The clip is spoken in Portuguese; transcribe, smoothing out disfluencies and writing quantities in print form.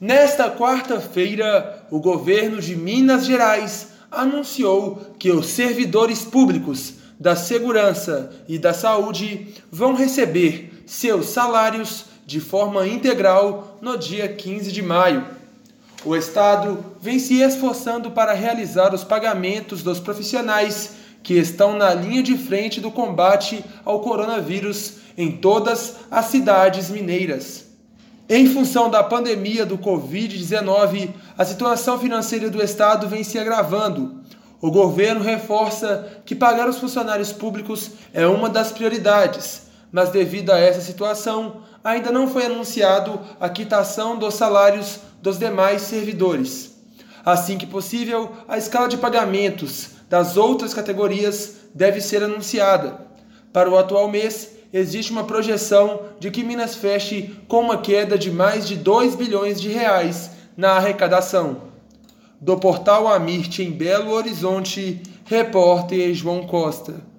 Nesta quarta-feira, o governo de Minas Gerais anunciou que os servidores públicos da segurança e da saúde vão receber seus salários de forma integral no dia 15 de maio. O Estado vem se esforçando para realizar os pagamentos dos profissionais que estão na linha de frente do combate ao coronavírus em todas as cidades mineiras. Em função da pandemia do Covid-19, a situação financeira do Estado vem se agravando. O governo reforça que pagar os funcionários públicos é uma das prioridades, mas devido a essa situação, ainda não foi anunciado a quitação dos salários dos demais servidores. Assim que possível, a escala de pagamentos das outras categorias deve ser anunciada. Para o atual mês, existe uma projeção de que Minas feche com uma queda de mais de 2 bilhões de reais na arrecadação. Do portal Amirte em Belo Horizonte, repórter João Costa.